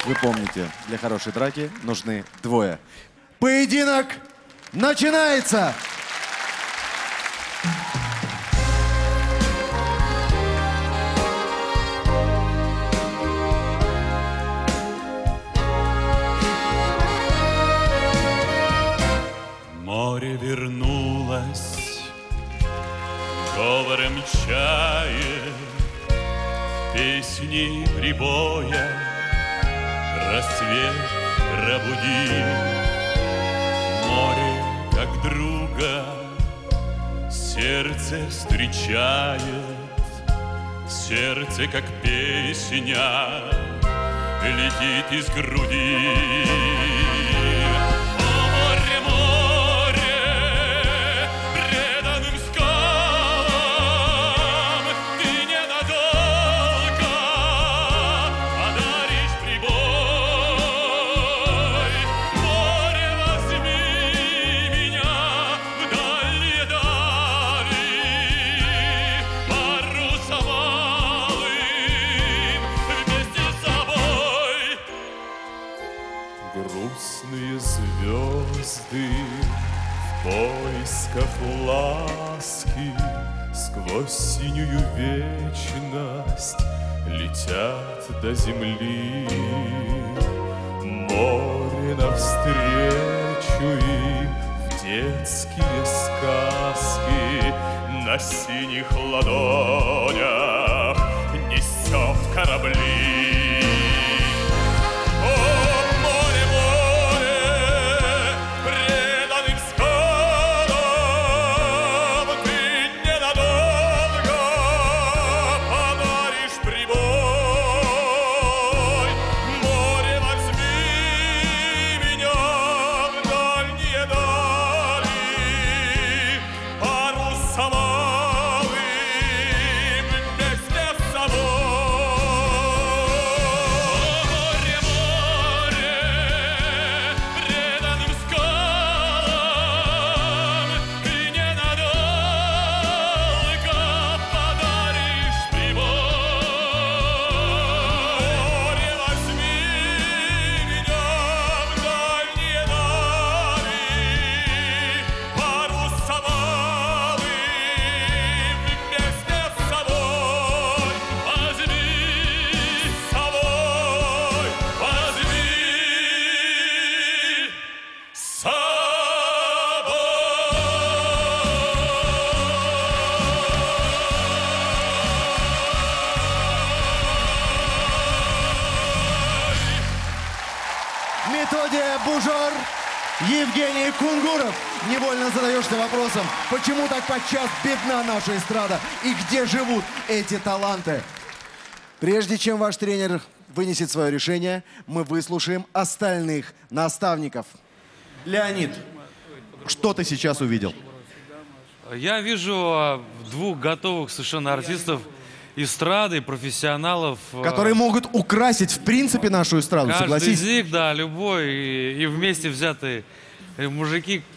Вы помните, для хорошей драки нужны двое. Поединок начинается! Море вернулось, говором чая, песни прибоя, рассвет пробуди. Море, как друга, сердце встречает, сердце, как песня, летит из груди. Грустные звезды в поисках ласки сквозь синюю вечность летят до земли. Море навстречу им в детские сказки на синих ладонях несет корабли. Методия Бужор, Евгений Кунгуров. Невольно задаешься вопросом, почему так подчас бедна наша эстрада и где живут эти таланты? Прежде чем ваш тренер вынесет свое решение, мы выслушаем остальных наставников. Леонид, что ты сейчас увидел? Я вижу двух готовых совершенно артистов эстрады, профессионалов. Которые могут украсить, в принципе, нашу эстраду, Каждый согласись? из них, да, любой, и вместе взятые мужики